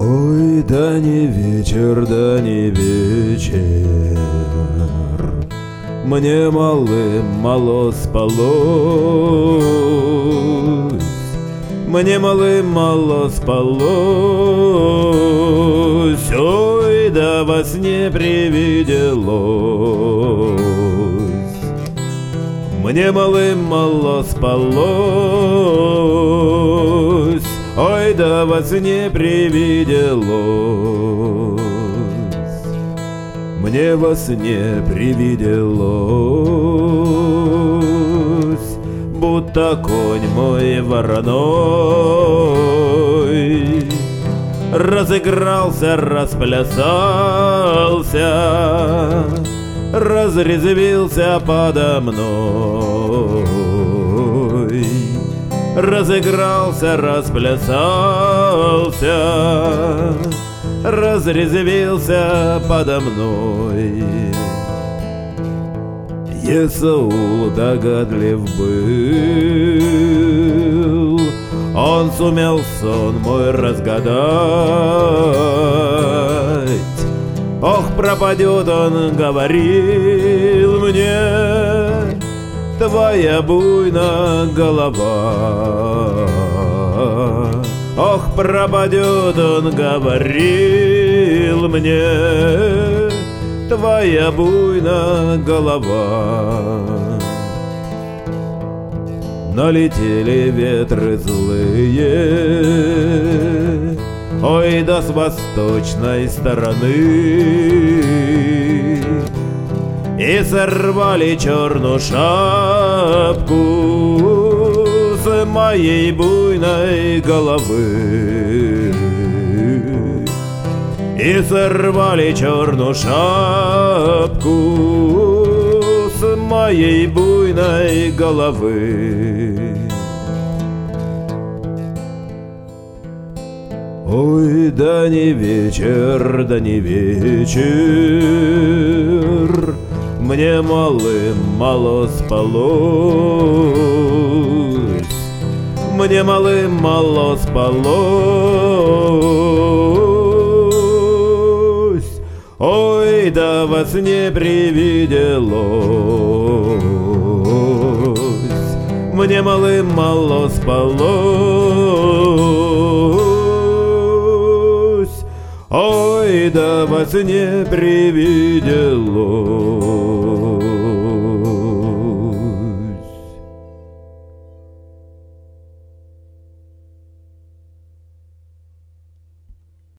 Ой, да не вечер, да не вечер, мне малым мало спалось, мне малым мало спалось. Ой, да во сне привиделось, мне малым мало спалось. Ой, да во сне привиделось, мне во сне привиделось, будто конь мой вороной разыгрался, расплясался, разрезвился подо мной. Разыгрался, расплясался, разрезвился подо мной. Есаул догадлив был, он сумел сон мой разгадать. Ох, пропадет он, говорил мне, твоя буйная голова. Ох, пропадет он, говорил мне, твоя буйная голова. Налетели ветры злые, ой, да с восточной стороны, и сорвали черную шапку с моей буйной головы. И сорвали черную шапку с моей буйной головы. Ой, да не вечер, да не вечер, мне малым мало спалось, мне малым мало спалось. Ой, да во сне привиделось, мне малым мало спалось. Ой, да во сне привиделось.